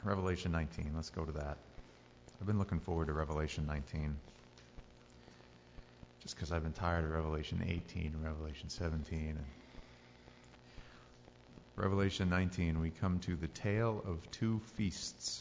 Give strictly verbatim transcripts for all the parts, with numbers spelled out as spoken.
Revelation nineteen. Let's go to that. I've been looking forward to Revelation nineteen. Just because I've been tired of Revelation eighteen and Revelation seventeen. And Revelation nineteen, we come to the tale of two feasts.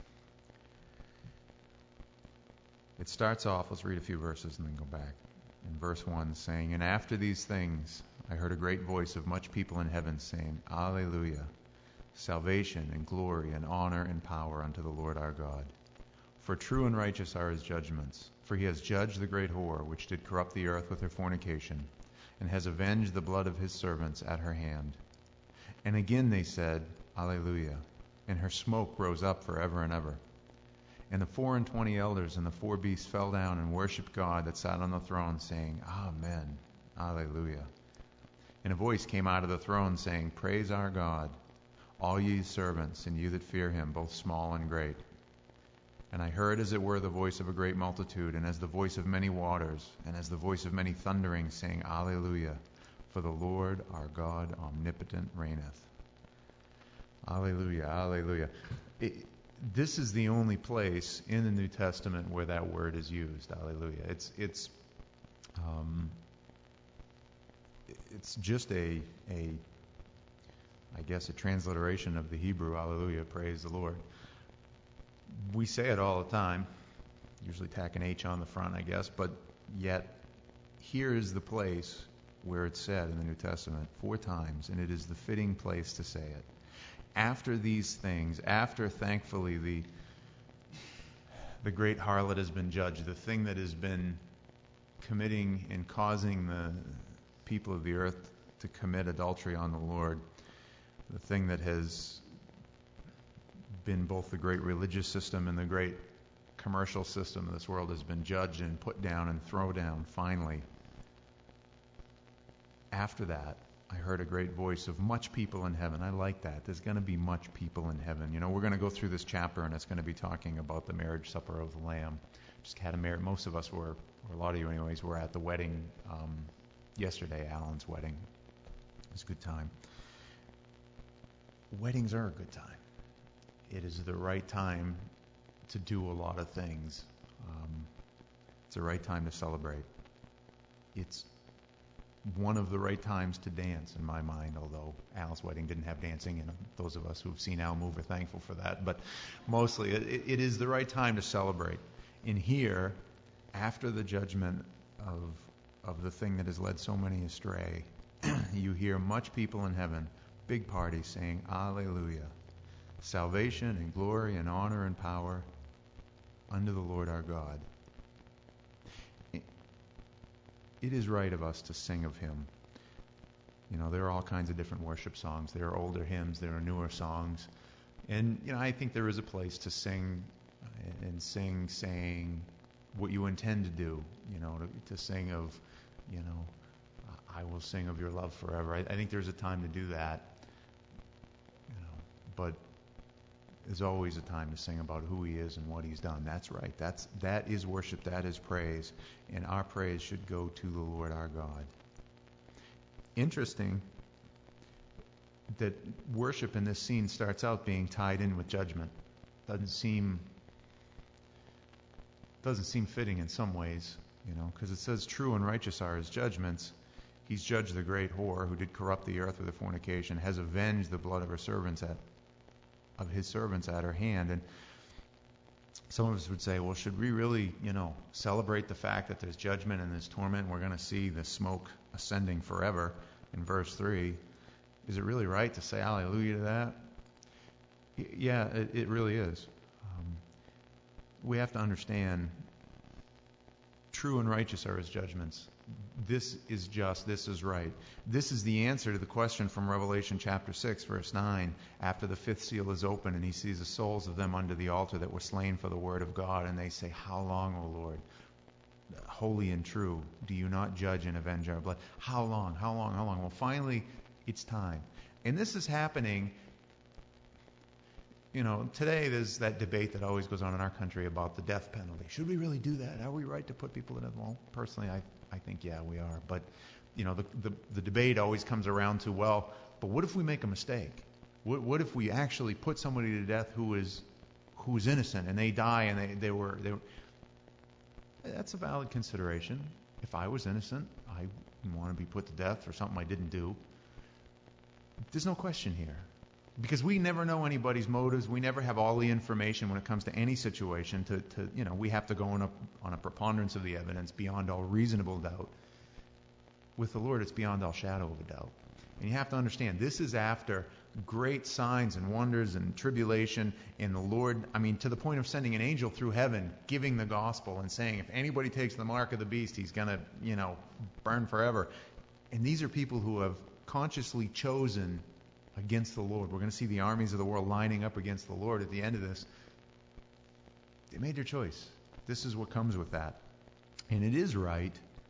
It starts off, let's read a few verses and then go back. In verse one, saying, "And after these things I heard a great voice of much people in heaven saying, Alleluia, salvation and glory and honor and power unto the Lord our God. For true and righteous are his judgments. For he has judged the great whore, which did corrupt the earth with her fornication, and has avenged the blood of his servants at her hand. And again they said, Alleluia, and her smoke rose up forever and ever. And the four and twenty elders and the four beasts fell down and worshipped God that sat on the throne, saying, Amen, Alleluia. And a voice came out of the throne, saying, Praise our God, all ye servants, and you that fear him, both small and great. And I heard as it were the voice of a great multitude, and as the voice of many waters, and as the voice of many thunderings, saying, Alleluia, for the Lord our God omnipotent reigneth." Alleluia, alleluia. It, this is the only place in the New Testament where that word is used, alleluia. It's it's um, it's just a a I guess a transliteration of the Hebrew alleluia, praise the Lord. We say it all the time, usually tack an H on the front, I guess, but yet here is the place where it's said in the New Testament four times, and it is the fitting place to say it. After these things, after thankfully the the great harlot has been judged, the thing that has been committing and causing the people of the earth to commit adultery on the Lord, the thing that has been both the great religious system and the great commercial system of this world has been judged and put down and thrown down finally. After that, I heard a great voice of much people in heaven. I like that. There's going to be much people in heaven. You know, we're going to go through this chapter, and it's going to be talking about the marriage supper of the Lamb. Just had a marriage. Most of us were, or a lot of you anyways, were at the wedding um, yesterday, Alan's wedding. It was a good time. Weddings are a good time. It is the right time to do a lot of things. Um, it's the right time to celebrate. It's one of the right times to dance, in my mind, although Al's wedding didn't have dancing, and those of us who've seen Al move are thankful for that. But mostly, it, it is the right time to celebrate. In here, after the judgment of of the thing that has led so many astray, you hear much people in heaven, big party, saying, Alleluia, salvation and glory and honor and power unto the Lord our God. It is right of us to sing of him. You know, there are all kinds of different worship songs. There are older hymns. There are newer songs. And, you know, I think there is a place to sing and sing, saying what you intend to do, you know, to, to sing of, you know, I will sing of your love forever. I, I think there's a time to do that, you know, but there's always a time to sing about who he is and what he's done. That's right. That's that is worship. That is praise. And our praise should go to the Lord our God. Interesting that worship in this scene starts out being tied in with judgment. Doesn't seem doesn't seem fitting in some ways, you know, because it says true and righteous are his judgments. He's judged the great whore who did corrupt the earth with her fornication, has avenged the blood of her servants at of his servants at her hand. And some of us would say, well, should we really, you know, celebrate the fact that there's judgment and there's torment and we're going to see the smoke ascending forever in verse three? Is it really right to say hallelujah to that? Y- yeah, it, it really is. Um, we have to understand true and righteous are his judgments. This is just, this is right. This is the answer to the question from Revelation chapter six, verse nine, after the fifth seal is open and he sees the souls of them under the altar that were slain for the word of God, and they say, how long, O Lord, holy and true, do you not judge and avenge our blood? How long, how long, how long? Well, finally, it's time. And this is happening, you know, today there's that debate that always goes on in our country about the death penalty. Should we really do that? Are we right to put people to death? Well, personally, I I think, yeah, we are. But, you know, the, the, the debate always comes around to, well, but what if we make a mistake? What, what if we actually put somebody to death who is who's innocent and they die and they, they were they were, that's a valid consideration. If I was innocent, I want to be put to death for something I didn't do. There's no question here. Because we never know anybody's motives. We never have all the information when it comes to any situation. To, to you know, we have to go on a, on a preponderance of the evidence beyond all reasonable doubt. With the Lord, it's beyond all shadow of a doubt. And you have to understand, this is after great signs and wonders and tribulation in the Lord. I mean, to the point of sending an angel through heaven, giving the gospel and saying, if anybody takes the mark of the beast, he's going to, you know, burn forever. And these are people who have consciously chosen against the Lord. We're going to see the armies of the world lining up against the Lord at the end of this. They made their choice. This is what comes with that. And it is right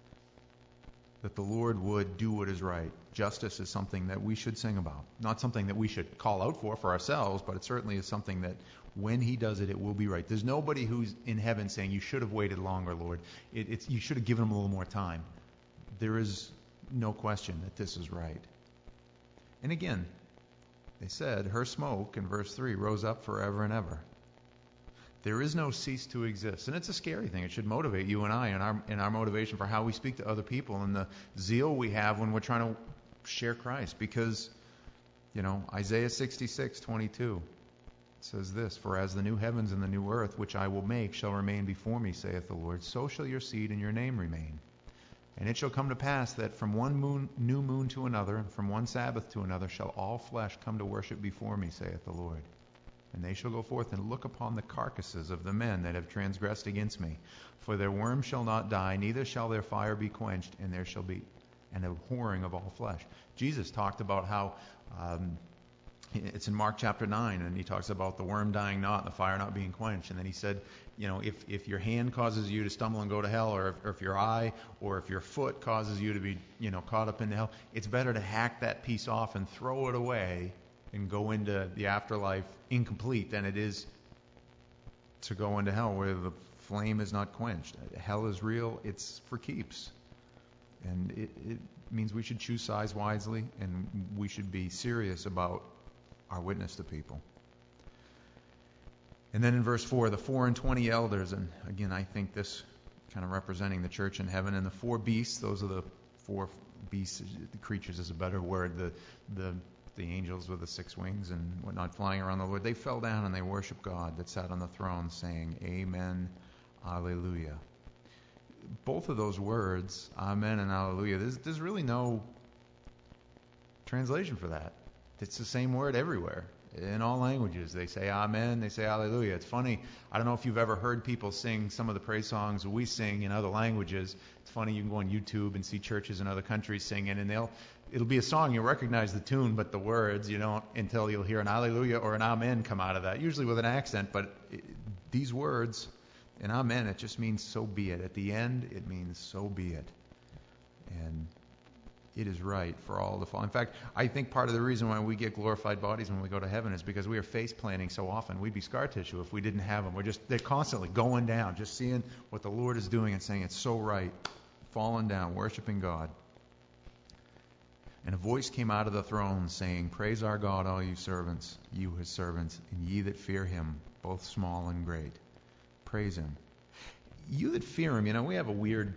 that the Lord would do what is right. Justice is something that we should sing about. Not something that we should call out for for ourselves, but it certainly is something that when he does it, it will be right. There's nobody who's in heaven saying, you should have waited longer, Lord. It, it's, you should have given him a little more time. There is no question that this is right. And again, they said, her smoke, in verse three, rose up forever and ever. There is no cease to exist. And it's a scary thing. It should motivate you and I in our, in our motivation for how we speak to other people and the zeal we have when we're trying to share Christ. Because, you know, Isaiah sixty-six twenty-two says this, for as the new heavens and the new earth, which I will make, shall remain before me, saith the Lord, so shall your seed and your name remain. And it shall come to pass that from one moon, new moon to another, and from one Sabbath to another, shall all flesh come to worship before me, saith the Lord. And they shall go forth and look upon the carcasses of the men that have transgressed against me. For their worm shall not die, neither shall their fire be quenched, and there shall be an abhorring of all flesh. Jesus talked about how, um, it's in Mark chapter nine, and he talks about the worm dying not, and the fire not being quenched. And then he said, you know, if, if your hand causes you to stumble and go to hell, or if, or if your eye or if your foot causes you to be, you know, caught up into hell, it's better to hack that piece off and throw it away and go into the afterlife incomplete than it is to go into hell where the flame is not quenched. Hell is real. It's for keeps. And it, it means we should choose sides wisely, and we should be serious about our witness to people. And then in verse four, the four and twenty elders, and again, I think this kind of representing the church in heaven, and the four beasts, those are the four beasts, the creatures is a better word, the the the angels with the six wings and whatnot flying around the Lord, they fell down and they worshiped God that sat on the throne, saying, Amen, Alleluia. Both of those words, Amen and Alleluia, there's, there's really no translation for that. It's the same word everywhere. In all languages, they say Amen, they say Alleluia. It's funny, I don't know if you've ever heard people sing some of the praise songs we sing in other languages. It's funny, you can go on YouTube and see churches in other countries singing, and they'll it'll be a song, you recognize the tune, but the words, you don't until you'll hear an Alleluia or an Amen come out of that, usually with an accent. But it, these words, an Amen, it just means so be it. At the end, it means so be it. And it is right for all to fall. In fact, I think part of the reason why we get glorified bodies when we go to heaven is because we are face planting so often. We'd be scar tissue if we didn't have them. We're just, they're constantly going down, just seeing what the Lord is doing and saying it's so right, falling down, worshiping God. And a voice came out of the throne saying, Praise our God, all you servants, you his servants, and ye that fear him, both small and great. Praise him. You that fear him, you know, we have a weird,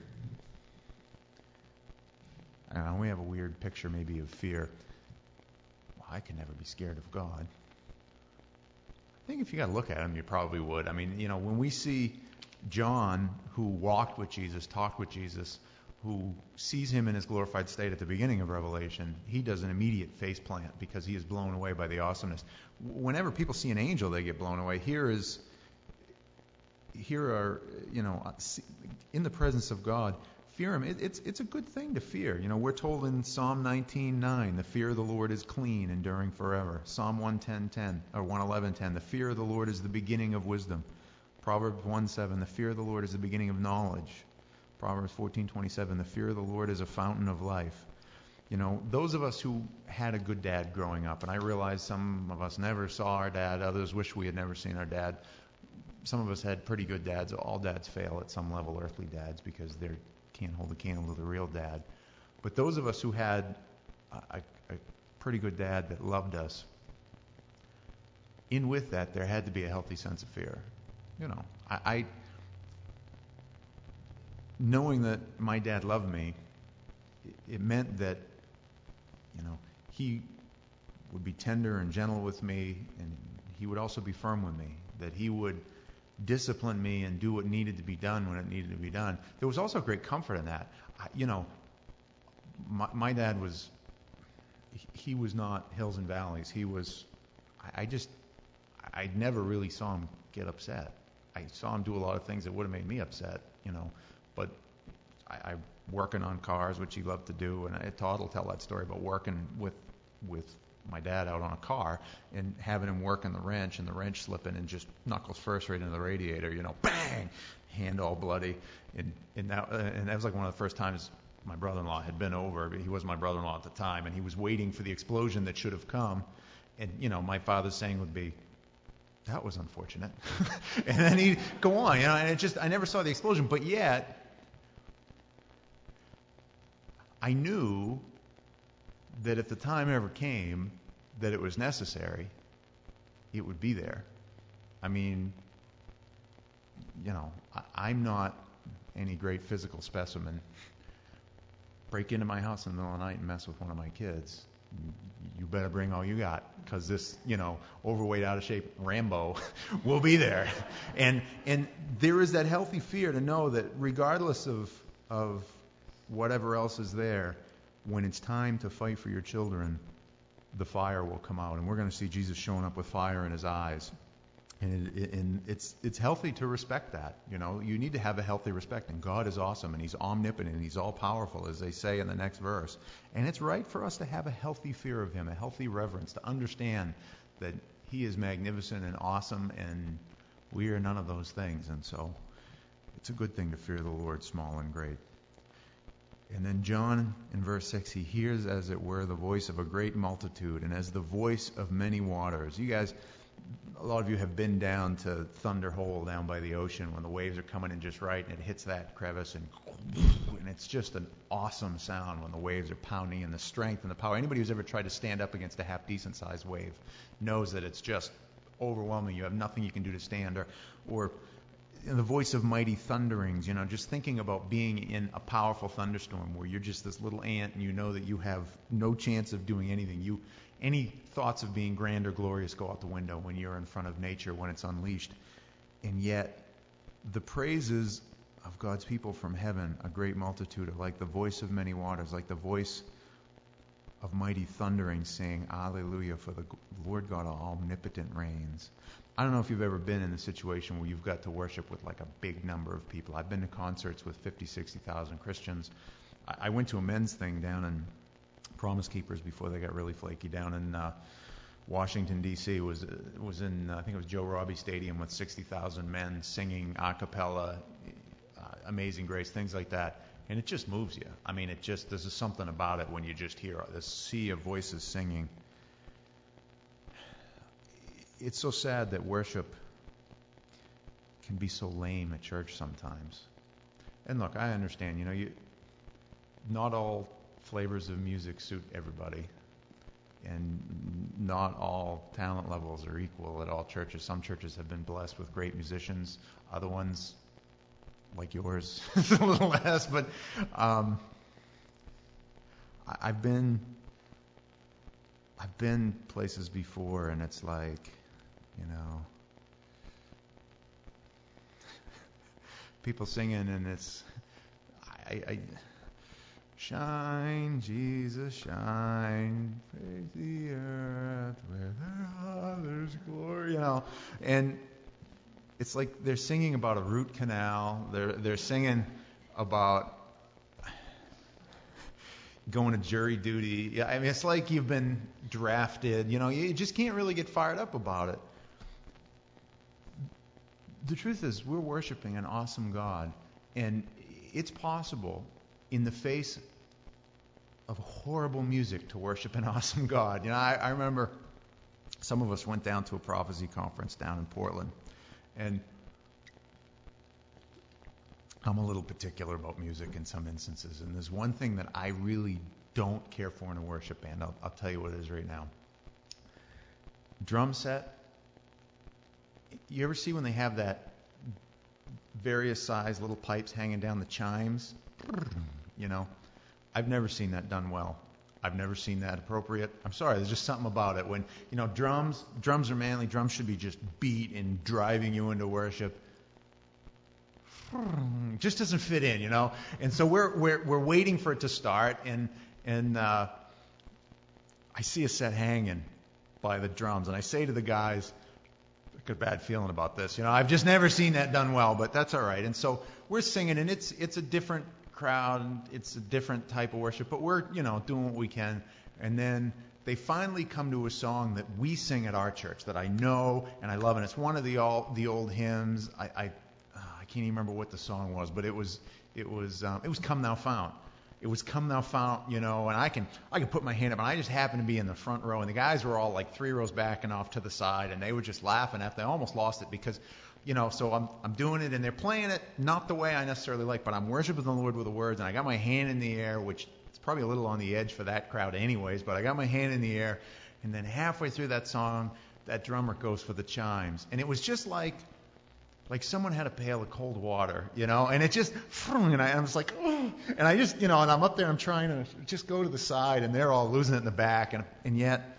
I don't know, we have a weird picture maybe of fear. Well, I can never be scared of God. I think if you got to look at him, you probably would. I mean, you know, when we see John, who walked with Jesus, talked with Jesus, who sees him in his glorified state at the beginning of Revelation, he does an immediate face plant because he is blown away by the awesomeness. Whenever people see an angel, they get blown away. Here is, here are, you know, in the presence of God, fear him. It, it's it's a good thing to fear. You know, we're told in Psalm nineteen nine, the fear of the Lord is clean, enduring forever. Psalm one ten ten, or one eleven ten, the fear of the Lord is the beginning of wisdom. Proverbs one seven, the fear of the Lord is the beginning of knowledge. Proverbs fourteen twenty-seven, the fear of the Lord is a fountain of life. You know, those of us who had a good dad growing up, and I realize some of us never saw our dad, others wish we had never seen our dad. Some of us had pretty good dads. All dads fail at some level, earthly dads, because they can't hold a candle to the real dad. But those of us who had a, a pretty good dad that loved us, in with that, there had to be a healthy sense of fear. You know, I, I knowing that my dad loved me, it, it meant that, you know, he would be tender and gentle with me, and he would also be firm with me, that he would discipline me and do what needed to be done when it needed to be done. There was also great comfort in that. I, you know, my, my dad was, he was not hills and valleys. He was, I, I just, I never really saw him get upset. I saw him do a lot of things that would have made me upset, you know, but I, I working on cars, which he loved to do, and I, Todd will tell that story about working with with my dad out on a car and having him working the wrench and the wrench slipping and just knuckles first right into the radiator, you know, bang, hand all bloody, and and that uh, and that was like one of the first times my brother-in-law had been over. But he was my brother-in-law at the time, and he was waiting for the explosion that should have come, and you know, my father's saying would be, that was unfortunate. And then he'd go on, you know, and it just, I never saw the explosion, but yet, I knew that if the time ever came that it was necessary, it would be there. I mean, you know, I, I'm not any great physical specimen. Break into my house in the middle of the night and mess with one of my kids, you better bring all you got, because this, you know, overweight, out of shape Rambo will be there. And and there is that healthy fear to know that regardless of of whatever else is there, when it's time to fight for your children, the fire will come out. And we're going to see Jesus showing up with fire in his eyes. And, it, and it's it's healthy to respect that. You know, you need to have a healthy respect. And God is awesome, and he's omnipotent, and he's all powerful, as they say in the next verse. And it's right for us to have a healthy fear of him, a healthy reverence, to understand that he is magnificent and awesome, and we are none of those things. And so it's a good thing to fear the Lord, small and great. And then John, in verse six, he hears, as it were, the voice of a great multitude, and as the voice of many waters. You guys, a lot of you have been down to Thunder Hole down by the ocean when the waves are coming in just right, and it hits that crevice, and, and it's just an awesome sound when the waves are pounding, and the strength and the power. Anybody who's ever tried to stand up against a half decent sized wave knows that it's just overwhelming. You have nothing you can do to stand. Or, or you know, the voice of mighty thunderings, you know, just thinking about being in a powerful thunderstorm where you're just this little ant and you know that you have no chance of doing anything. You Any thoughts of being grand or glorious go out the window when you're in front of nature, when it's unleashed. And yet, the praises of God's people from heaven, a great multitude, are like the voice of many waters, like the voice of mighty thundering, saying, Alleluia, for the Lord God omnipotent reigns. I don't know if you've ever been in a situation where you've got to worship with like a big number of people. I've been to concerts with fifty, sixty thousand Christians. I, I went to a men's thing down in Promise Keepers before they got really flaky down in uh, Washington, D C was uh, was in, uh, I think it was Joe Robbie Stadium with sixty thousand men singing a cappella, uh, Amazing Grace, things like that. And it just moves you. I mean, it just, there's something about it when you just hear this sea of voices singing. It's so sad that worship can be so lame at church sometimes. And look, I understand, you know, you not all flavors of music suit everybody, and not all talent levels are equal at all churches. Some churches have been blessed with great musicians, other ones, like yours, a little less. But um, I, I've been I've been places before, and it's like, you know, people singing, and it's I. I Shine, Jesus, shine, praise the earth where there are others glory, you know. And it's like they're singing about a root canal. They're they're singing about going to jury duty. Yeah, I mean, it's like you've been drafted. You know, you just can't really get fired up about it. The truth is, we're worshiping an awesome God, and it's possible in the face of horrible music to worship an awesome God. You know, I, I remember some of us went down to a prophecy conference down in Portland, and I'm a little particular about music in some instances, and there's one thing that I really don't care for in a worship band. I'll, I'll tell you what it is right now. Drum set You ever see when they have that various size little pipes hanging down the chimes? You know, I've never seen that done well. I've never seen that appropriate. I'm sorry, there's just something about it. When, you know, drums, drums are manly. Drums should be just beat and driving you into worship. It just doesn't fit in, you know. And so we're we're we're waiting for it to start, and and uh, I see a set hanging by the drums, and I say to the guys, I got a bad feeling about this. You know, I've just never seen that done well, but that's all right. And so we're singing, and it's it's a different crowd, and it's a different type of worship, but we're, you know, doing what we can. And then they finally come to a song that we sing at our church that I know and I love, and it's one of the all the old hymns. I I, uh, I can't even remember what the song was, but it was it was um, it was "Come Thou Fount." It was "Come Thou Fount," you know, and I can I can put my hand up, and I just happened to be in the front row, and the guys were all like three rows back and off to the side, and they were just laughing after they almost lost it because, you know, so I'm I'm doing it, and they're playing it not the way I necessarily like, but I'm worshiping the Lord with the words, and I got my hand in the air, which is probably a little on the edge for that crowd anyways, but I got my hand in the air, and then halfway through that song, that drummer goes for the chimes, and it was just like like someone had a pail of cold water, you know, and it just, and I, I was like, oh, and I just, you know, and I'm up there, I'm trying to just go to the side, and they're all losing it in the back, and and yet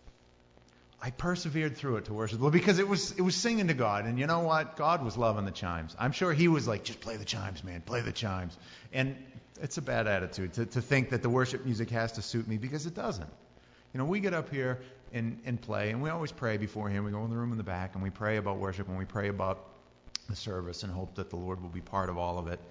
I persevered through it to worship the Lord because it was it was singing to God, and you know what? God was loving the chimes. I'm sure He was like, just play the chimes, man, play the chimes. And it's a bad attitude to, to think that the worship music has to suit me, because it doesn't. You know, we get up here and, and play, and we always pray beforehand. We go in the room in the back, and we pray about worship, and we pray about the service and hope that the Lord will be part of all of it.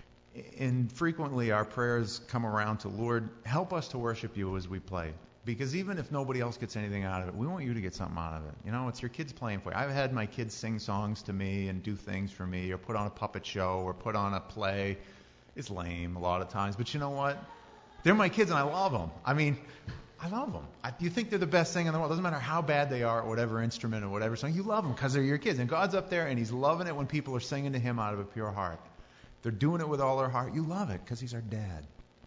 And frequently our prayers come around to, Lord, help us to worship you as we play. Because even if nobody else gets anything out of it, we want you to get something out of it. You know, it's your kids playing for you. I've had my kids sing songs to me and do things for me, or put on a puppet show, or put on a play. It's lame a lot of times, but you know what? They're my kids, and I love them. I mean, I love them. I, you think they're the best thing in the world. It doesn't matter how bad they are at whatever instrument or whatever song. You love them because they're your kids. And God's up there, and He's loving it when people are singing to Him out of a pure heart. They're doing it with all their heart. You love it because He's our dad.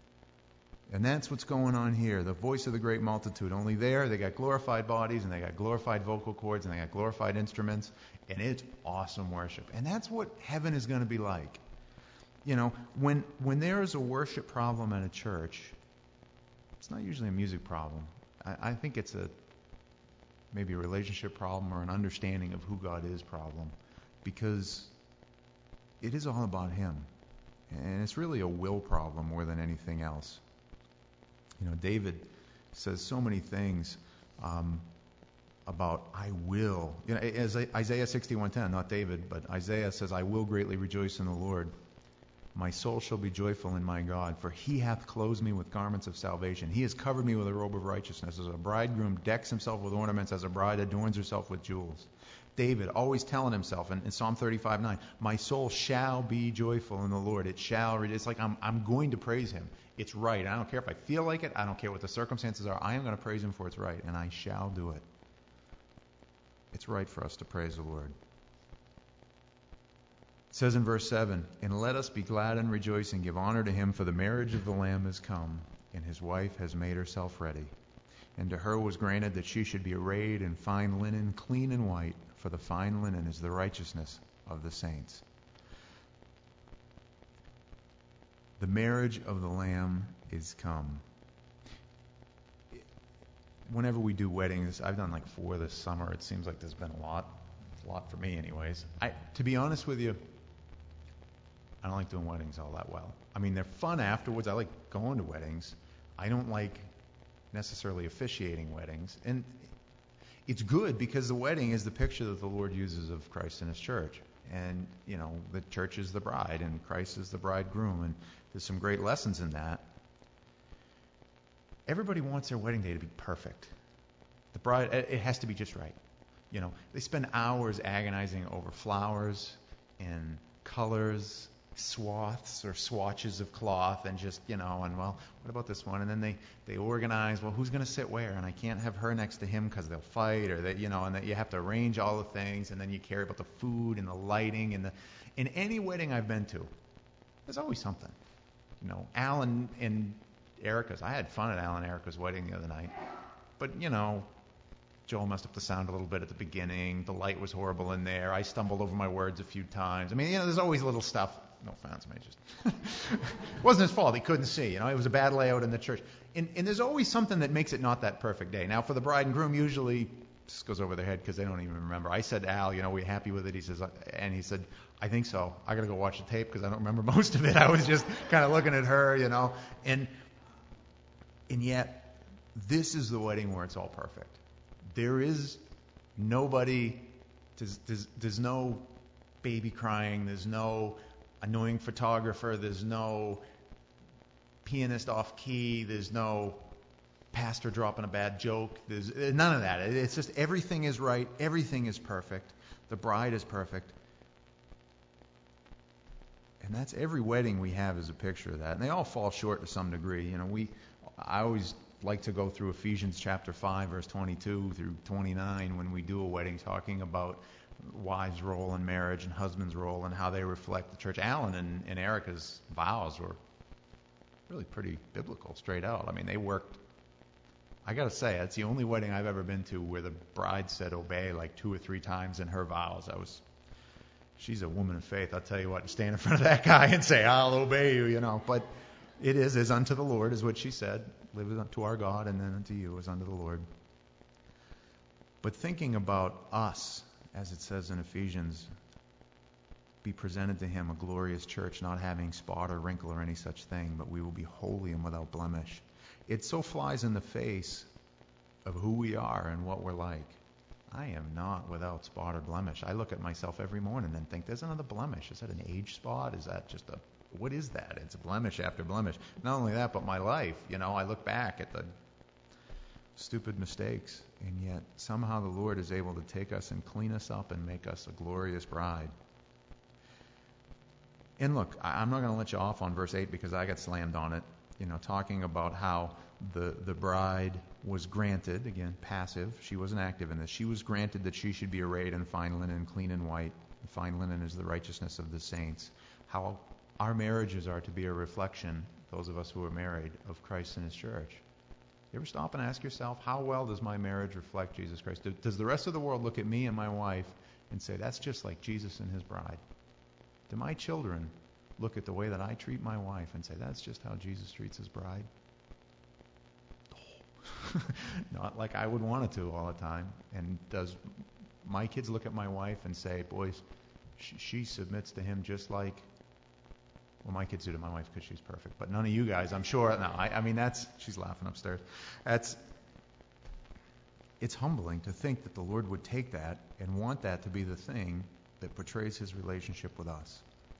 And that's what's going on here. The voice of the great multitude. Only there, they got glorified bodies, and they got glorified vocal cords, and they got glorified instruments. And it's awesome worship. And that's what heaven is going to be like. You know, when when there is a worship problem at a church, it's not usually a music problem. I, I think it's a maybe a relationship problem or an understanding of who God is problem, because it is all about Him. And it's really a will problem more than anything else. You know, David says so many things um, about I will. You know, as Isaiah sixty-one ten, not David, but Isaiah says, I will greatly rejoice in the Lord. My soul shall be joyful in my God, for He hath clothed me with garments of salvation. He has covered me with a robe of righteousness. As a bridegroom decks himself with ornaments, as a bride adorns herself with jewels. David always telling himself in, in Psalm thirty-five nine, my soul shall be joyful in the Lord. It shall. It's like I'm, I'm going to praise Him. It's right. I don't care if I feel like it. I don't care what the circumstances are. I am going to praise Him for it's right, and I shall do it. It's right for us to praise the Lord. It says in verse seven, and let us be glad and rejoice and give honor to Him, for the marriage of the Lamb is come, and His wife has made herself ready. And to her was granted that she should be arrayed in fine linen, clean and white, for the fine linen is the righteousness of the saints. The marriage of the Lamb is come. Whenever we do weddings, I've done like four this summer. It seems like there's been a lot. It's a lot for me anyways. I, to be honest with you, I don't like doing weddings all that well. I mean, they're fun afterwards. I like going to weddings. I don't like necessarily officiating weddings. And it's good because the wedding is the picture that the Lord uses of Christ and His church. And, you know, the church is the bride and Christ is the bridegroom. And there's some great lessons in that. Everybody wants their wedding day to be perfect. The bride, it has to be just right. You know, they spend hours agonizing over flowers and colors, swaths or swatches of cloth, and just, you know, and well, what about this one? And then they, they organize, well, who's going to sit where? And I can't have her next to him because they'll fight, or that, you know, and that you have to arrange all the things, and then you care about the food and the lighting and the. In any wedding I've been to, there's always something. You know, Alan and Erica's. I had fun at Alan and Erica's wedding the other night, but you know, Joel messed up the sound a little bit at the beginning. The light was horrible in there. I stumbled over my words a few times. I mean, you know, there's always little stuff. No offense, man. Just it wasn't his fault. He couldn't see. You know, it was a bad layout in the church. And, and there's always something that makes it not that perfect day. Now, for the bride and groom, usually this goes over their head because they don't even remember. I said, Al, you know, we happy with it? He says, and he said, I think so. I got to go watch the tape because I don't remember most of it. I was just kind of looking at her, you know. And and yet, this is the wedding where it's all perfect. There is nobody, there's, there's, there's no baby crying, there's no annoying photographer, there's no pianist off key, there's no pastor dropping a bad joke, there's none of that. It's just everything is right, everything is perfect, the bride is perfect. And that's every wedding we have is a picture of that. And they all fall short to some degree. You know, we I always like to go through Ephesians chapter five, verse twenty-two through twenty-nine when we do a wedding, talking about wives' role in marriage and husband's role and how they reflect the church. Alan and, and Erica's vows were really pretty biblical, straight out. I mean, they worked. I got to say, it's the only wedding I've ever been to where the bride said obey like two or three times in her vows. I was, she's a woman of faith. I'll tell you what, to stand in front of that guy and say, I'll obey you, you know. But it is, is unto the Lord, is what she said. Live unto our God, and then unto you as unto the Lord. But thinking about us, as it says in Ephesians, be presented to him a glorious church, not having spot or wrinkle or any such thing, but we will be holy and without blemish. It so flies in the face of who we are and what we're like. I am not without spot or blemish. I look at myself every morning and think, there's another blemish. Is that an age spot? Is that just a, what is that? It's a blemish after blemish. Not only that, but my life. You know, I look back at the stupid mistakes, and yet somehow the Lord is able to take us and clean us up and make us a glorious bride. And look, I'm not going to let you off on verse eight because I got slammed on it. You know, talking about how the, the bride was granted, again, passive, she wasn't active in this, she was granted that she should be arrayed in fine linen, clean and white. The fine linen is the righteousness of the saints. How our marriages are to be a reflection, those of us who are married, of Christ and his church. You ever stop and ask yourself, how well does my marriage reflect Jesus Christ? Does the rest of the world look at me and my wife and say, that's just like Jesus and his bride? Do my children look at the way that I treat my wife and say, that's just how Jesus treats his bride? Oh. Not like I would want it to all the time. And does my kids look at my wife and say, boys, she, she submits to him just like, well, my kids do to my wife because she's perfect. But none of you guys, I'm sure. No, I, I mean, that's, she's laughing upstairs. That's, it's humbling to think that the Lord would take that and want that to be the thing that portrays his relationship with us.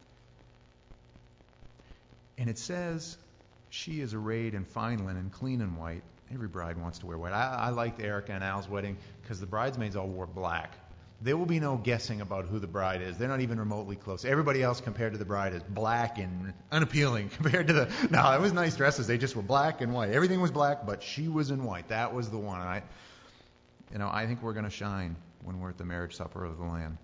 And it says she is arrayed in fine linen, clean and white. Every bride wants to wear white. I, I liked Erica and Al's wedding because the bridesmaids all wore black. There will be no guessing about who the bride is. They're not even remotely close. Everybody else compared to the bride is black and unappealing compared to the... No, it was nice dresses. They just were black and white. Everything was black, but she was in white. That was the one. I, you know, I think we're going to shine when we're at the marriage supper of the Lamb.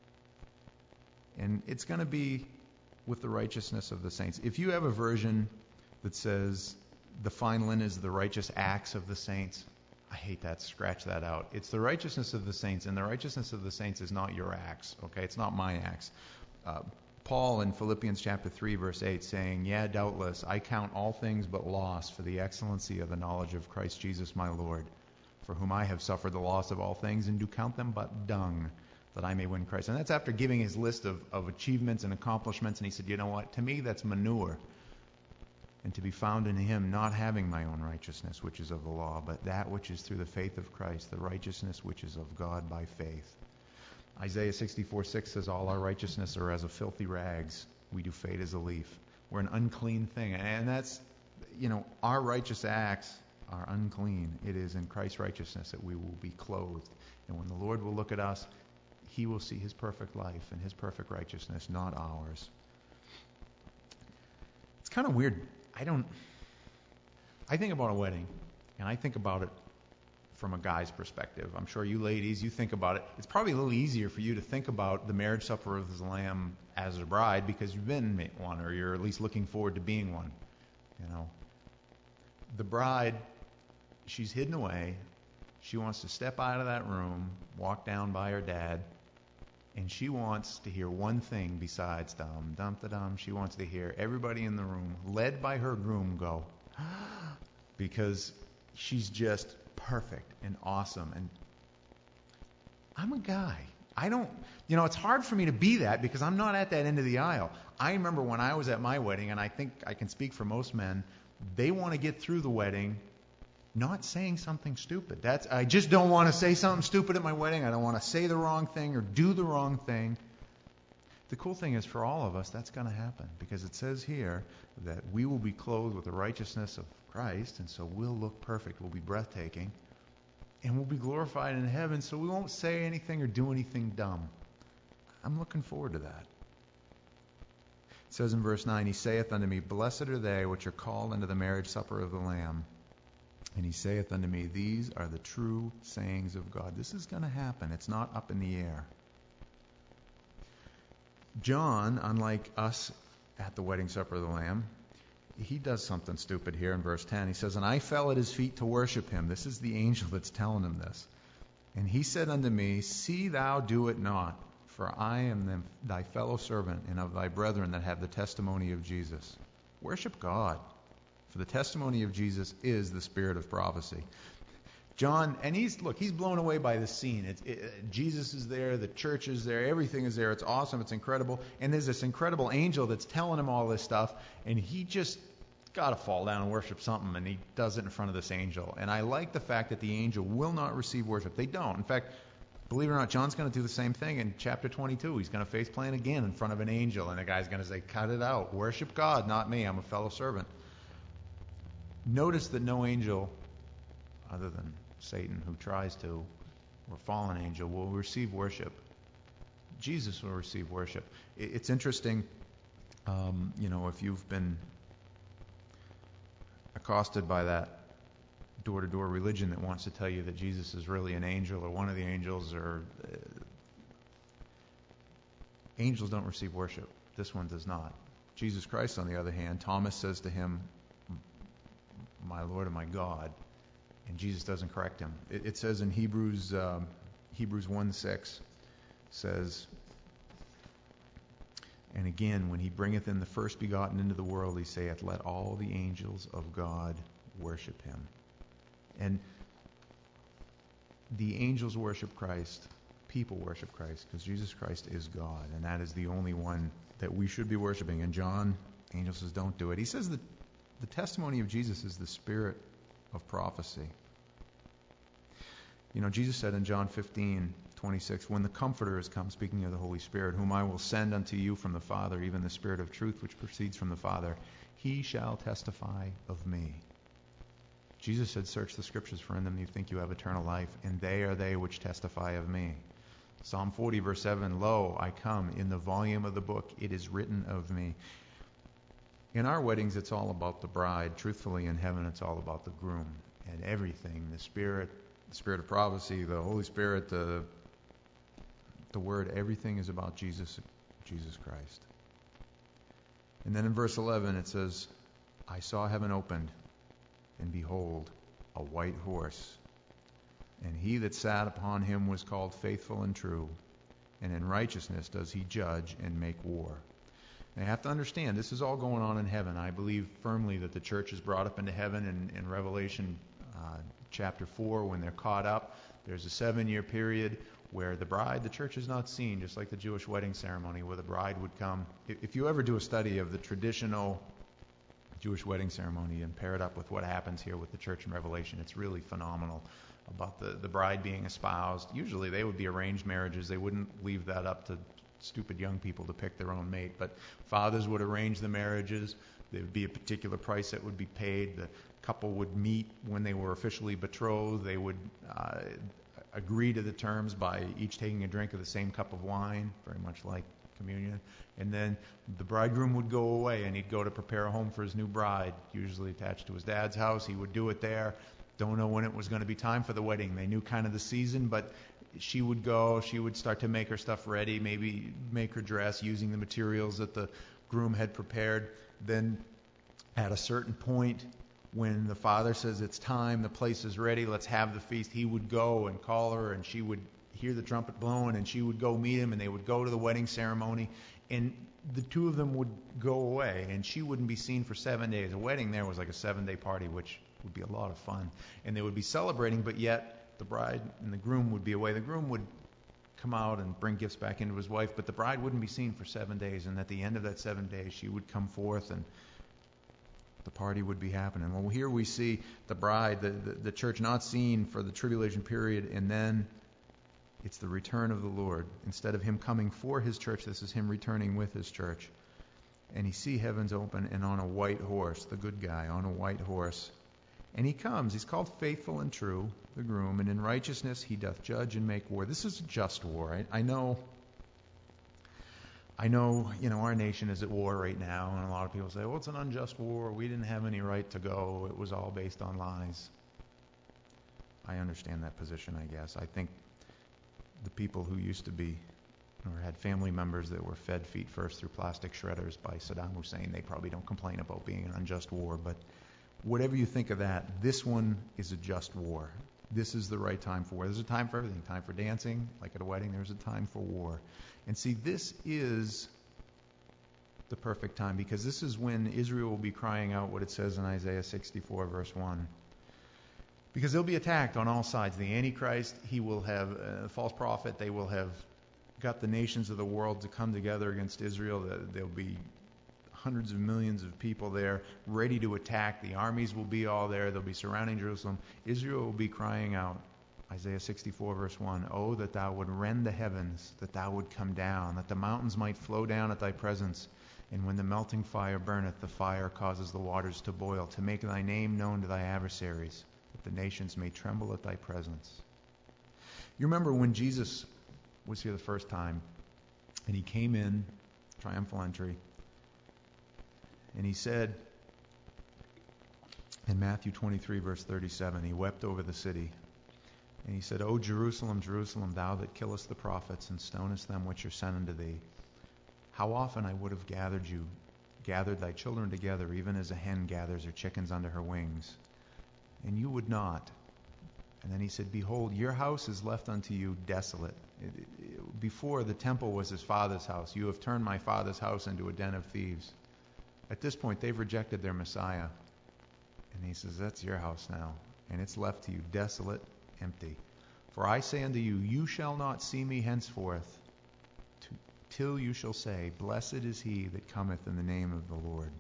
And it's going to be with the righteousness of the saints. If you have a version that says the fine linen is the righteous acts of the saints, I hate that. Scratch that out. It's the righteousness of the saints, and the righteousness of the saints is not your acts, okay? It's not my acts. Uh, Paul in Philippians chapter three, verse eight, saying, yeah, doubtless, I count all things but loss for the excellency of the knowledge of Christ Jesus my Lord, for whom I have suffered the loss of all things, and do count them but dung, that I may win Christ. And that's after giving his list of, of achievements and accomplishments, and he said, you know what, to me that's manure. And to be found in him, not having my own righteousness, which is of the law, but that which is through the faith of Christ, the righteousness which is of God by faith. Isaiah sixty-four six says, all our righteousness are as a filthy rags. We do fade as a leaf. We're an unclean thing. And that's, you know, our righteous acts are unclean. It is in Christ's righteousness that we will be clothed. And when the Lord will look at us, he will see his perfect life and his perfect righteousness, not ours. It's kind of weird. I don't, I think about a wedding, and I think about it from a guy's perspective. I'm sure you ladies, you think about it. It's probably a little easier for you to think about the marriage supper of the Lamb as a bride because you've been one, or you're at least looking forward to being one. You know, the bride, she's hidden away. She wants to step out of that room, walk down by her dad, and she wants to hear one thing besides dum, dum, da, dum. She wants to hear everybody in the room, led by her groom, go, because she's just perfect and awesome. And I'm a guy. I don't, you know, it's hard for me to be that because I'm not at that end of the aisle. I remember when I was at my wedding, and I think I can speak for most men, they want to get through the wedding not saying something stupid. That's I just don't want to say something stupid at my wedding. I don't want to say the wrong thing or do the wrong thing. The cool thing is for all of us, that's going to happen because it says here that we will be clothed with the righteousness of Christ, and so we'll look perfect. We'll be breathtaking, and we'll be glorified in heaven, so we won't say anything or do anything dumb. I'm looking forward to that. It says in verse nine, He saith unto me, Blessed are they which are called unto the marriage supper of the Lamb. And He saith unto me, These are the true sayings of God. This is going to happen. It's not up in the air. John, unlike us at the wedding supper of the Lamb, he does something stupid here in verse ten. He says, And I fell at His feet to worship Him. This is the angel that's telling him this. And He said unto me, See thou do it not, for I am the, thy fellow servant and of thy brethren that have the testimony of Jesus. Worship God. For the testimony of Jesus is the spirit of prophecy. John, and he's, look, he's blown away by the scene. It's, it, Jesus is there, the church is there, everything is there. It's awesome, it's incredible. And there's this incredible angel that's telling him all this stuff, and he just got to fall down and worship something, and he does it in front of this angel. And I like the fact that the angel will not receive worship. They don't. In fact, believe it or not, John's going to do the same thing in chapter twenty-two. He's going to face plant again in front of an angel, and the guy's going to say, cut it out. Worship God, not me. I'm a fellow servant. Notice that no angel, other than Satan, who tries to, or fallen angel, will receive worship. Jesus will receive worship. It's interesting, um, you know, if you've been accosted by that door-to-door religion that wants to tell you that Jesus is really an angel or one of the angels, or uh, angels don't receive worship. This one does not. Jesus Christ, on the other hand, Thomas says to him, my Lord and my God, and Jesus doesn't correct him. It, it says in Hebrews um, Hebrews one six, says, And again, when He bringeth in the first begotten into the world, He saith, Let all the angels of God worship Him. And the angels worship Christ, people worship Christ, because Jesus Christ is God, and that is the only one that we should be worshiping. And John, angel says, don't do it. He says that the testimony of Jesus is the spirit of prophecy. You know, Jesus said in John fifteen twenty-six, When the Comforter is come, speaking of the Holy Spirit, whom I will send unto you from the Father, even the Spirit of truth which proceeds from the Father, He shall testify of me. Jesus said, Search the Scriptures, for in them you think you have eternal life, and they are they which testify of me. Psalm forty, verse seven, Lo, I come, in the volume of the book it is written of me. In our weddings, it's all about the bride. Truthfully, in heaven, it's all about the groom. And everything, the Spirit, the Spirit of prophecy, the Holy Spirit, the, the Word, everything is about Jesus, Jesus Christ. And then in verse eleven, it says, I saw heaven opened, and behold, a white horse. And he that sat upon him was called Faithful and True, and in righteousness does he judge and make war. Now you have to understand, this is all going on in heaven. I believe firmly that the church is brought up into heaven in, in Revelation uh, chapter four, when they're caught up. There's a seven-year period where the bride, the church is not seen, just like the Jewish wedding ceremony, where the bride would come. If you ever do a study of the traditional Jewish wedding ceremony and pair it up with what happens here with the church in Revelation, it's really phenomenal about the, the bride being espoused. Usually they would be arranged marriages. They wouldn't leave that up to stupid young people to pick their own mate, but fathers would arrange the marriages. There would be a particular price that would be paid. The couple would meet when they were officially betrothed. They would uh, agree to the terms by each taking a drink of the same cup of wine, very much like communion. And then the bridegroom would go away, and he'd go to prepare a home for his new bride, usually attached to his dad's house. He would do it there. Don't know when it was going to be time for the wedding. They knew kind of the season, but she would go, she would start to make her stuff ready, maybe make her dress using the materials that the groom had prepared. Then at a certain point, when the father says it's time, the place is ready, let's have the feast, he would go and call her, and she would hear the trumpet blowing, and she would go meet him, and they would go to the wedding ceremony, and the two of them would go away, and she wouldn't be seen for seven days. A wedding there was like a seven-day party, which would be a lot of fun. And they would be celebrating, but yet the bride and the groom would be away. The groom would come out and bring gifts back into his wife, but the bride wouldn't be seen for seven days. And at the end of that seven days, she would come forth, and the party would be happening. Well, here we see the bride, the, the, the church not seen for the tribulation period, and then it's the return of the Lord. Instead of him coming for his church, this is him returning with his church. And he see heavens open, and on a white horse, the good guy, on a white horse. And he comes. He's called Faithful and True, the groom, and in righteousness he doth judge and make war. This is a just war. I, I know, I know, you know, our nation is at war right now, and a lot of people say, well, it's an unjust war. We didn't have any right to go. It was all based on lies. I understand that position, I guess. I think the people who used to be or had family members that were fed feet first through plastic shredders by Saddam Hussein, they probably don't complain about being an unjust war. But whatever you think of that, this one is a just war. This is the right time for war. There's a time for everything. Time for dancing, like at a wedding, there's a time for war. And see, this is the perfect time, because this is when Israel will be crying out what it says in Isaiah sixty-four, verse one. Because they'll be attacked on all sides. The Antichrist, he will have a false prophet. They will have got the nations of the world to come together against Israel. There'll be hundreds of millions of people there ready to attack. The armies will be all there. They'll be surrounding Jerusalem. Israel will be crying out. Isaiah sixty-four, verse one, oh, that thou would rend the heavens, that thou would come down, that the mountains might flow down at thy presence. And when the melting fire burneth, the fire causes the waters to boil, to make thy name known to thy adversaries, that the nations may tremble at thy presence. You remember when Jesus was here the first time, and he came in, triumphal entry, and he said in Matthew twenty-three, verse thirty-seven, he wept over the city, and he said, O Jerusalem, Jerusalem, thou that killest the prophets and stonest them which are sent unto thee, how often I would have gathered you, gathered thy children together, even as a hen gathers her chickens under her wings, and you would not. And then he said, behold, your house is left unto you desolate. It, it, before, the temple was his father's house. You have turned my father's house into a den of thieves. At this point, they've rejected their Messiah. And he says, that's your house now. And it's left to you desolate, empty. For I say unto you, you shall not see me henceforth, to, till you shall say, blessed is he that cometh in the name of the Lord.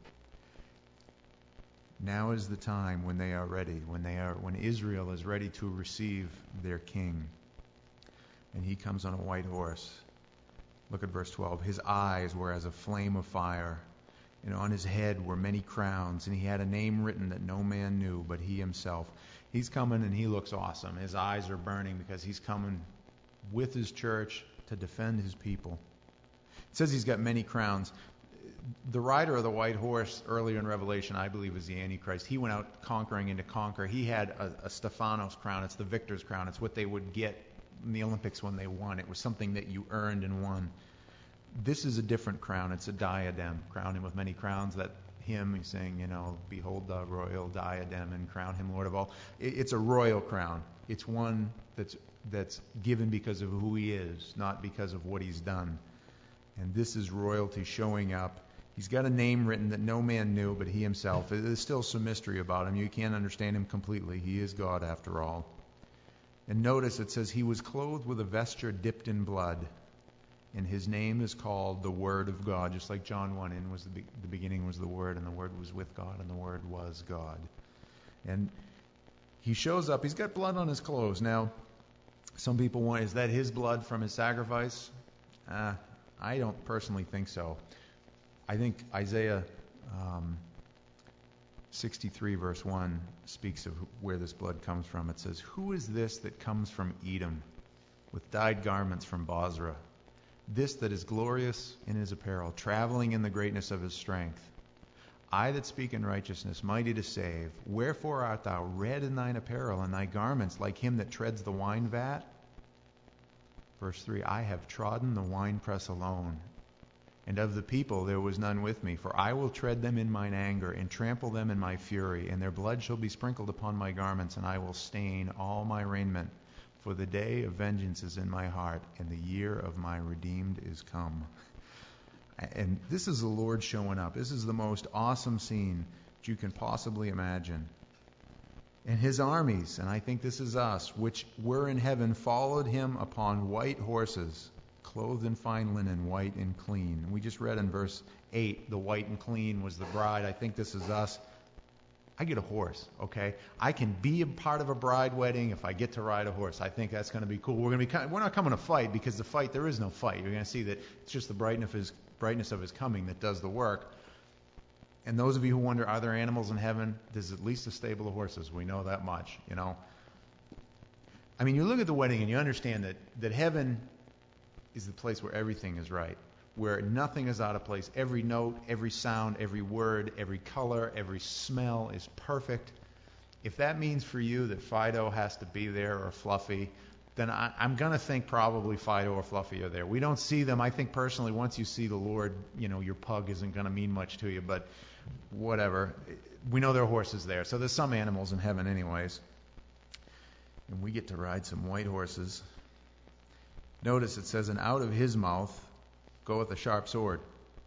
Now is the time when they are ready, when they are, when Israel is ready to receive their king. And he comes on a white horse. Look at verse twelve. His eyes were as a flame of fire, and on his head were many crowns, and he had a name written that no man knew but he himself. He's coming, and he looks awesome. His eyes are burning because he's coming with his church to defend his people. It says he's got many crowns. The rider of the white horse earlier in Revelation, I believe, is the Antichrist. He went out conquering and to conquer. He had a, a Stephanos crown. It's the victor's crown. It's what they would get in the Olympics when they won. It was something that you earned and won. This is a different crown. It's a diadem. Crown him with many crowns. That hymn, he's saying, you know, behold the royal diadem and crown him Lord of all. It, it's a royal crown. It's one that's that's given because of who he is, not because of what he's done. And this is royalty showing up. He's got a name written that no man knew but he himself. There's still some mystery about him. You can't understand him completely. He is God after all. And notice it says he was clothed with a vesture dipped in blood. And his name is called the Word of God. Just like John one in was the, be- the beginning was the Word, and the Word was with God, and the Word was God. And he shows up. He's got blood on his clothes. Now, some people want, is that his blood from his sacrifice? Uh, I don't personally think so. I think Isaiah um, sixty-three, verse one, speaks of where this blood comes from. It says, who is this that comes from Edom, with dyed garments from Bozrah? This that is glorious in his apparel, traveling in the greatness of his strength. I that speak in righteousness, mighty to save. Wherefore art thou red in thine apparel, and thy garments like him that treads the wine vat? Verse three, I have trodden the winepress alone, and of the people there was none with me. For I will tread them in mine anger, and trample them in my fury, and their blood shall be sprinkled upon my garments, and I will stain all my raiment. For the day of vengeance is in my heart, and the year of my redeemed is come. And this is the Lord showing up. This is the most awesome scene that you can possibly imagine. And his armies, and I think this is us, which were in heaven, followed him upon white horses, clothed in fine linen, white and clean. We just read in verse eight, the white and clean was the bride. I think this is us. I get a horse, okay? I can be a part of a bride wedding if I get to ride a horse. I think that's going to be cool. We're going to be, we're not coming to fight, because the fight, there is no fight. You're going to see that it's just the brightness of his, brightness of his coming that does the work. And those of you who wonder, are there animals in heaven? There's at least a stable of horses. We know that much, you know. I mean, you look at the wedding and you understand that, that heaven is the place where everything is right, where nothing is out of place. Every note, every sound, every word, every color, every smell is perfect. If that means for you that Fido has to be there, or Fluffy, then I, I'm going to think probably Fido or Fluffy are there. We don't see them. I think personally, once you see the Lord, you know, your pug isn't going to mean much to you, but whatever. We know there are horses there. So there's some animals in heaven anyways. And we get to ride some white horses. Notice it says, and out of his mouth goeth a sharp sword,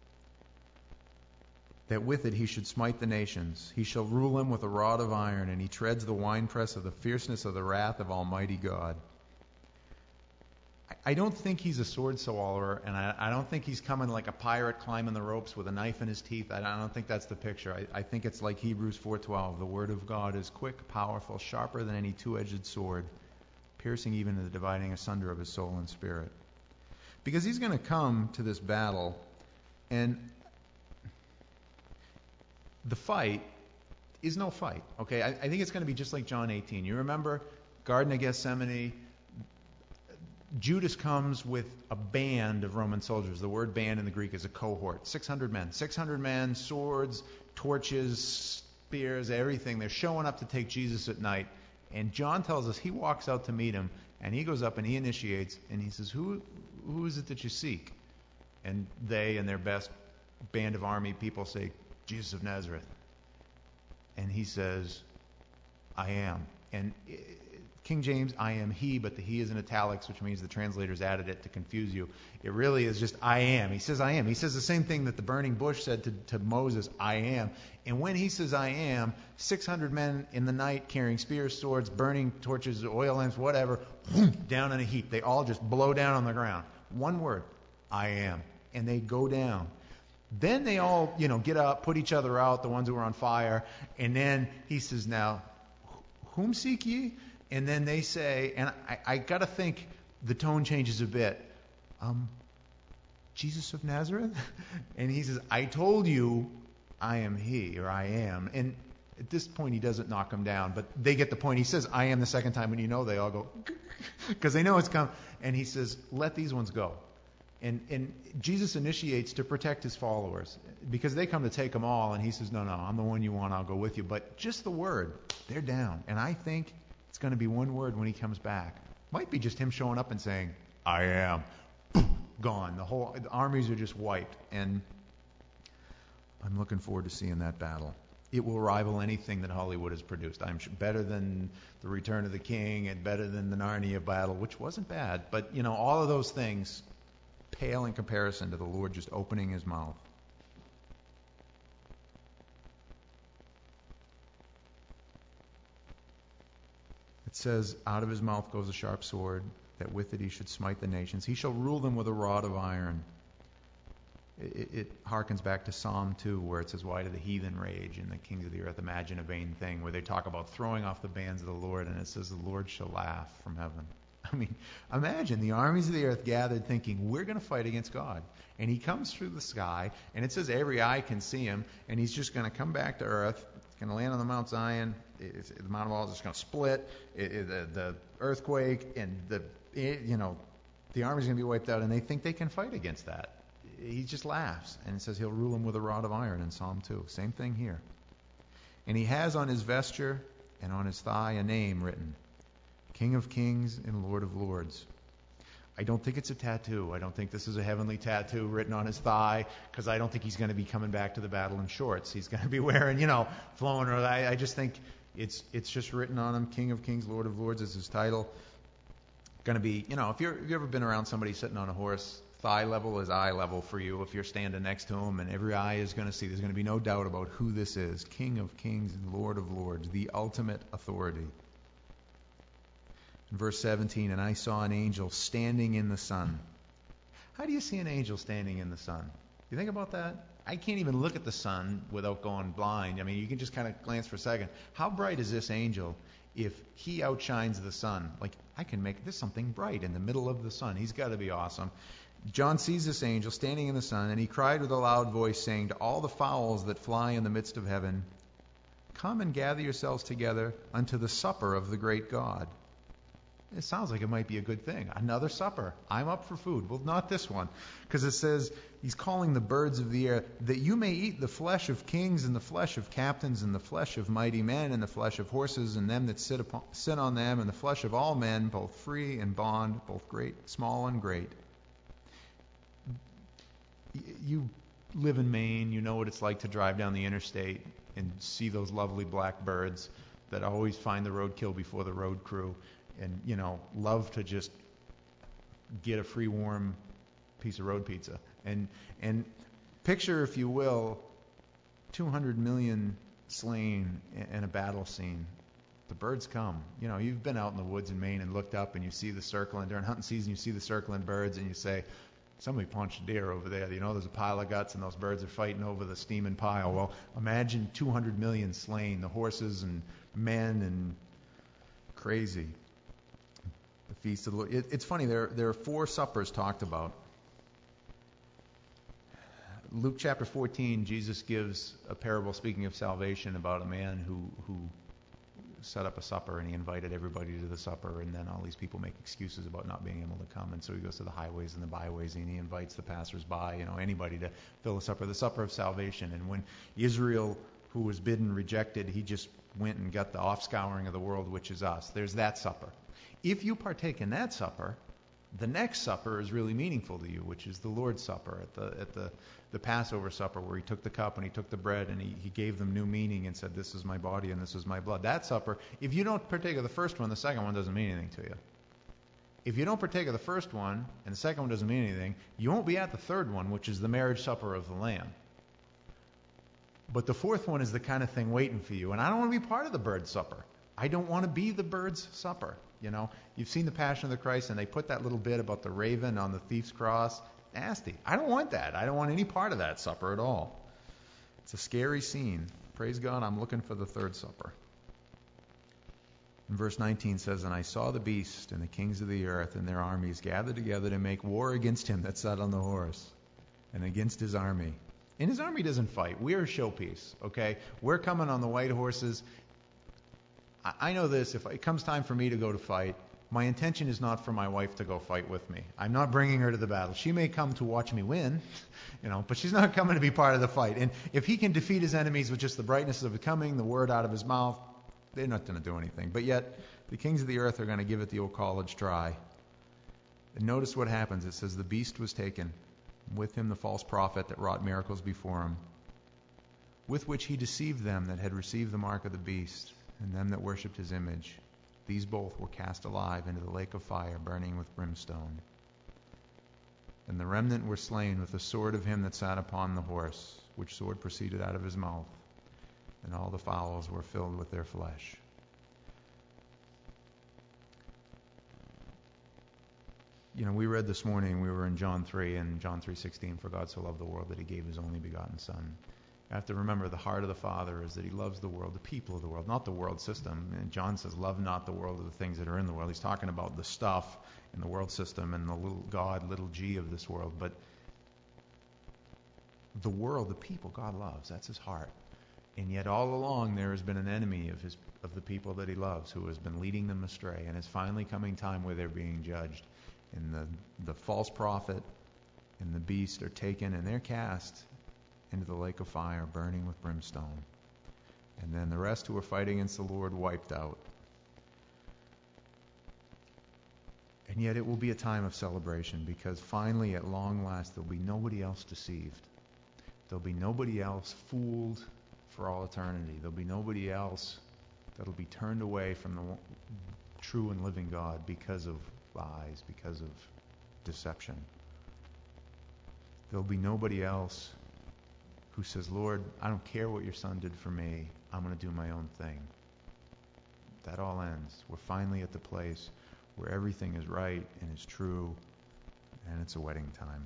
that with it he should smite the nations. He shall rule them with a rod of iron, and he treads the winepress of the fierceness of the wrath of Almighty God. I don't think he's a sword swallower, and I, I don't think he's coming like a pirate climbing the ropes with a knife in his teeth. I, I don't think that's the picture. I, I think it's like Hebrews four twelve. The word of God is quick, powerful, sharper than any two-edged sword, piercing even to the dividing asunder of his soul and spirit. Because he's going to come to this battle, and the fight is no fight. Okay, I, I think it's going to be just like John eighteen. You remember Garden of Gethsemane? Judas comes with a band of Roman soldiers. The word band in the Greek is a cohort. six hundred men. six hundred men, swords, torches, spears, everything. They're showing up to take Jesus at night. And John tells us he walks out to meet him, and he goes up and he initiates, and he says, Who, who is it that you seek? And they and their best band of army people say, Jesus of Nazareth. And he says, I am. And King James, I am he, but the he is in italics, which means the translators added it to confuse you. It really is just I am. He says I am. He says the same thing that the burning bush said to, to Moses, I am. And when he says I am, six hundred men in the night carrying spears, swords, burning torches, oil lamps, whatever, down in a heap. They all just blow down on the ground. One word, I am. And they go down. Then they all, you know, get up, put each other out, the ones who were on fire. And then he says, now, whom seek ye? And then they say, and I, I got to think the tone changes a bit. Um, Jesus of Nazareth? And he says, I told you I am he, or I am. And at this point, he doesn't knock them down, but they get the point. He says, I am the second time, and you know they all go, because they know it's coming. And he says, let these ones go. And, and Jesus initiates to protect his followers, because they come to take them all, and he says, no, no, I'm the one you want, I'll go with you. But just the word, they're down. And I think it's going to be one word when he comes back. Might be just him showing up and saying, I am. Gone. The whole the armies are just wiped. And I'm looking forward to seeing that battle. It will rival anything that Hollywood has produced. I'm sure better than The Return of the King and better than the Narnia battle, which wasn't bad. But, you know, all of those things pale in comparison to the Lord just opening his mouth. It says, out of his mouth goes a sharp sword, that with it he should smite the nations. He shall rule them with a rod of iron. It, it harkens back to Psalm two, where it says, why do the heathen rage and the kings of the earth imagine a vain thing, where they talk about throwing off the bands of the Lord, and it says the Lord shall laugh from heaven. I mean, imagine the armies of the earth gathered thinking, we're going to fight against God. And he comes through the sky, and it says every eye can see him, and he's just going to come back to earth. He's going to land on the Mount Zion. It's, the Mount of Olives is just going to split. It, it, the, the earthquake and the, it, you know, the army's going to be wiped out, and they think they can fight against that. He just laughs, and it says he'll rule them with a rod of iron in Psalm two. Same thing here. And he has on his vesture and on his thigh a name written, King of Kings and Lord of Lords. I don't think it's a tattoo. I don't think this is a heavenly tattoo written on his thigh, because I don't think he's going to be coming back to the battle in shorts. He's going to be wearing, you know, flowing. Or I, I just think it's it's just written on him. King of Kings, Lord of Lords is his title. Going to be, you know, if you're if you've ever been around somebody sitting on a horse, thigh level is eye level for you. If you're standing next to him, and every eye is going to see, there's going to be no doubt about who this is. King of Kings and Lord of Lords, the ultimate authority. In verse seventeen, and I saw an angel standing in the sun. How do you see an angel standing in the sun? You think about that? I can't even look at the sun without going blind. I mean, you can just kind of glance for a second. How bright is this angel if he outshines the sun? Like, I can make this something bright in the middle of the sun. He's got to be awesome. John sees this angel standing in the sun, and he cried with a loud voice, saying to all the fowls that fly in the midst of heaven, come and gather yourselves together unto the supper of the great God. It sounds like it might be a good thing. Another supper. I'm up for food. Well, not this one. Because it says, he's calling the birds of the air, that you may eat the flesh of kings and the flesh of captains and the flesh of mighty men and the flesh of horses and them that sit upon, sit on them and the flesh of all men, both free and bond, both great, small and great. You live in Maine. You know what it's like to drive down the interstate and see those lovely black birds that always find the roadkill before the road crew. And, you know, love to just get a free, warm piece of road pizza. And and picture, if you will, two hundred million slain in a battle scene. The birds come. You know, you've been out in the woods in Maine and looked up and you see the circling. During hunting season, you see the circling birds and you say, somebody punched a deer over there. You know, there's a pile of guts and those birds are fighting over the steaming pile. Well, imagine two hundred million slain, the horses and men and crazy. The feast of the Lord. It, it's funny, there, there are four suppers talked about. Luke chapter fourteen, Jesus gives a parable speaking of salvation about a man who, who set up a supper and he invited everybody to the supper, and then all these people make excuses about not being able to come, and so he goes to the highways and the byways and he invites the passers-by, you know, anybody to fill the supper, the supper of salvation. And when Israel, who was bidden, rejected, he just went and got the offscouring of the world, which is us. There's that supper. If you partake in that supper, the next supper is really meaningful to you, which is the Lord's Supper, at the at the, the Passover supper, where he took the cup and he took the bread and he, he gave them new meaning and said, this is my body and this is my blood. That supper, if you don't partake of the first one, the second one doesn't mean anything to you. If you don't partake of the first one and the second one doesn't mean anything, you won't be at the third one, which is the marriage supper of the Lamb. But the fourth one is the kind of thing waiting for you. And I don't want to be part of the bird's supper. I don't want to be the bird's supper. You know, you've seen the Passion of the Christ, and they put that little bit about the raven on the thief's cross. Nasty. I don't want that. I don't want any part of that supper at all. It's a scary scene. Praise God, I'm looking for the third supper. And verse nineteen says, and I saw the beast and the kings of the earth and their armies gathered together to make war against him that sat on the horse and against his army. And his army doesn't fight. We're a showpiece, okay? We're coming on the white horses. I know this, if it comes time for me to go to fight, my intention is not for my wife to go fight with me. I'm not bringing her to the battle. She may come to watch me win, you know, but she's not coming to be part of the fight. And if he can defeat his enemies with just the brightness of it coming, the word out of his mouth, they're not going to do anything. But yet, the kings of the earth are going to give it the old college try. And notice what happens. It says the beast was taken, with him the false prophet that wrought miracles before him, with which he deceived them that had received the mark of the beast, and them that worshipped his image. These both were cast alive into the lake of fire, burning with brimstone. And the remnant were slain with the sword of him that sat upon the horse, which sword proceeded out of his mouth, and all the fowls were filled with their flesh. You know, we read this morning, we were in John three, and John three sixteen, for God so loved the world that he gave his only begotten Son. You have to remember, the heart of the Father is that he loves the world, the people of the world, not the world system. And John says, love not the world of the things that are in the world. He's talking about the stuff in the world system and the little God, little g of this world. But the world, the people, God loves. That's his heart. And yet all along there has been an enemy of his of the people that he loves, who has been leading them astray. And it's finally coming time where they're being judged. And the, the false prophet and the beast are taken and they're cast into the lake of fire, burning with brimstone. And then the rest who were fighting against the Lord wiped out. And yet it will be a time of celebration, because finally, at long last, there'll be nobody else deceived. There'll be nobody else fooled for all eternity. There'll be nobody else that'll be turned away from the true and living God because of lies, because of deception. There'll be nobody else who says, Lord, I don't care what your son did for me. I'm going to do my own thing. That all ends. We're finally at the place where everything is right and is true, and it's a wedding time.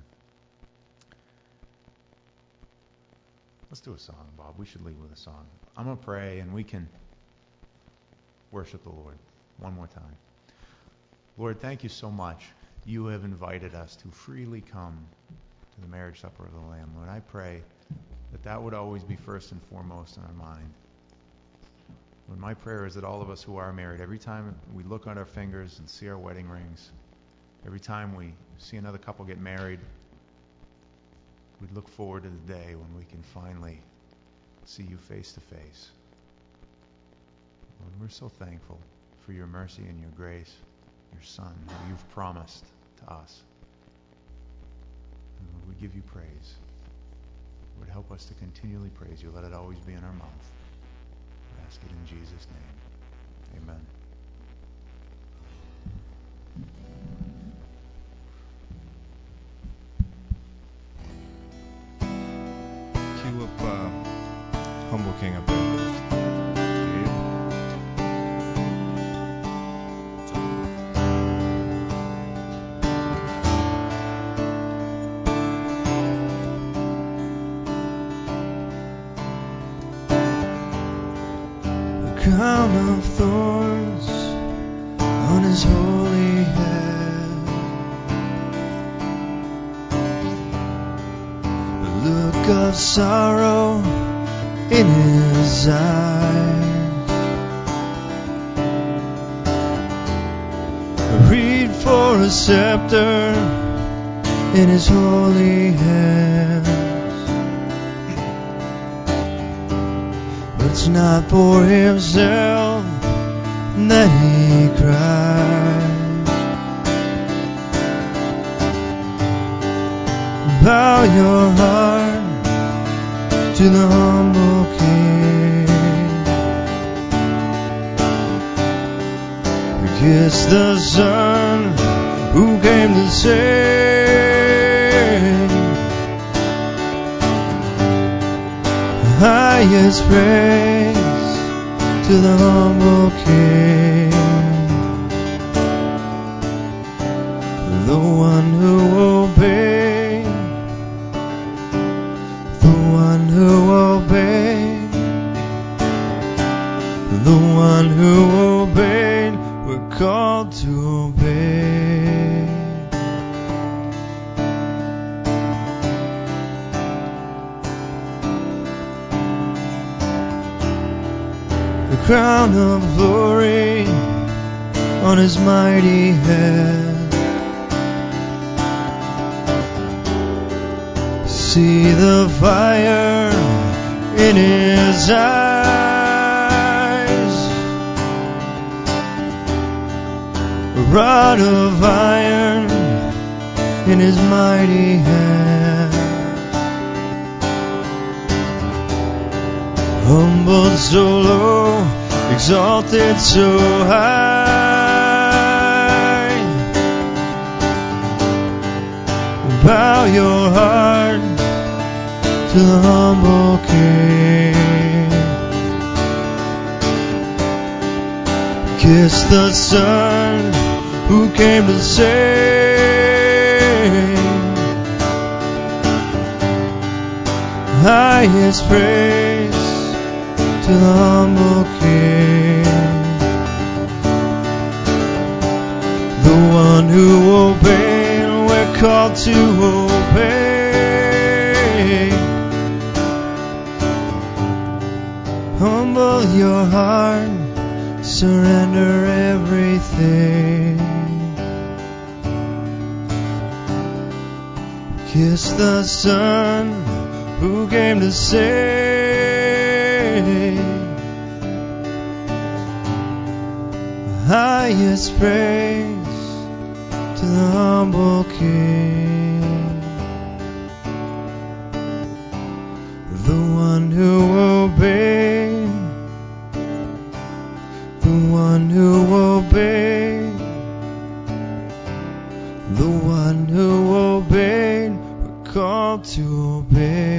Let's do a song, Bob. We should leave with a song. I'm going to pray, and we can worship the Lord one more time. Lord, thank you so much. You have invited us to freely come to the marriage supper of the Lamb. Lord, I pray that that would always be first and foremost in our mind. Lord, my prayer is that all of us who are married, every time we look at our fingers and see our wedding rings, every time we see another couple get married, we'd look forward to the day when we can finally see you face to face. Lord, we're so thankful for your mercy and your grace, your Son, who you've promised to us. And Lord, we give you praise. Lord, help us to continually praise you. Let it always be in our mouth. We ask it in Jesus' name. Amen. Cue up uh, Humble King up there. Crown of thorns on his holy head, a look of sorrow in his eyes, a reed for a scepter in his holy hands. It's not for himself that he cries. Bow your heart to the humble King. Kiss the Son who came to save. Highest praise to the humble King, the one who obeyed, the one who obeyed, the one who obeyed, we're called to obey. Crown of glory on his mighty head. See the fire in his eyes, a rod of iron in his mighty hand. Humbled so low, exalted so high, bow your heart to the humble King. Kiss the Son who came to save. Highest praise to the humble King, the one who obeyed, we're called to obey. Humble your heart, surrender everything. Kiss the Son who came to save. Highest praise to the humble King, the one who obeyed, the one who obeyed, the one who obeyed, we're called to obey.